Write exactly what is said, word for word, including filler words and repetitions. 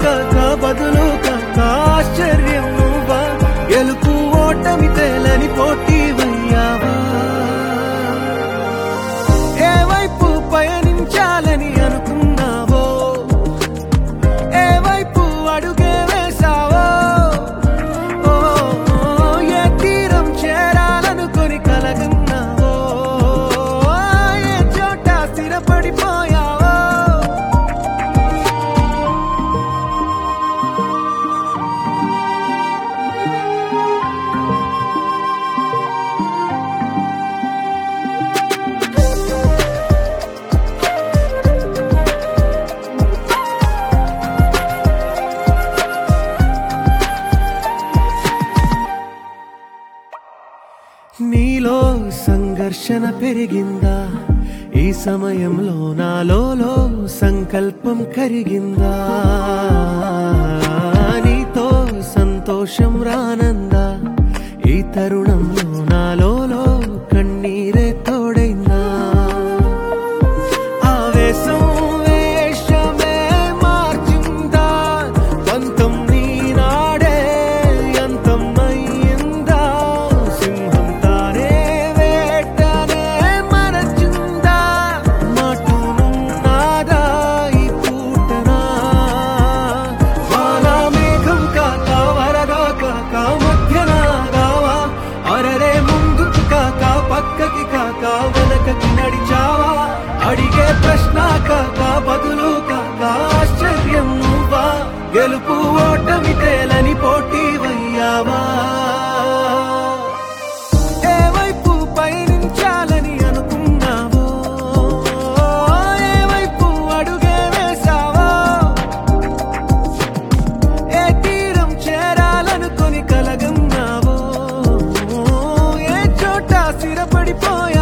కాక బదులు కాక ఆశ్చర్యం నువ్వా గెలుపు ఓటమి తేలని పోటీ వయ్యావా ఏ వైపు పయనించాలని అనుకున్నావో ఏ వైపు అడుగే వేసావో ఓ ఏ తీరం చేరాలనుకొని కలగన్నావో ఏ చోట స్థిరపడిపోయావో నీలో సంఘర్షణ పెరిగిందా ఈ సమయంలో నాలో సంకల్పం కరిగిందా నీతో సంతోషం రానందా ఈ తరుణంలో నాలో కన్నీరే తోడైందా ఆవేశం వేషమే మార్చిందా పంతం నీ నాడే అంతం అయ్యిందా సింహం తానే వేటనే మరచిందా మాటునున్నాదా ఈ పూటనా వానా మేఘం కాక వరదా కాక మధ్యనాగావా అరరే ముందుకు కాక పక్కకి కాక వెనకకి నడిచావా అడిగే ప్రశ్న కాక బదులు కాక ఆశ్చర్యం నువ్వా గెలుపు ఓటమి తేలని పోటీ వయ్యావా ఏ వైపు పయనించాలని అనుకున్నావో ఏ వైపు అడుగే వేసావో ఏ తీరం చేరాలనుకొని కలగన్నావో ఏ చోట స్థిరపడిపోయా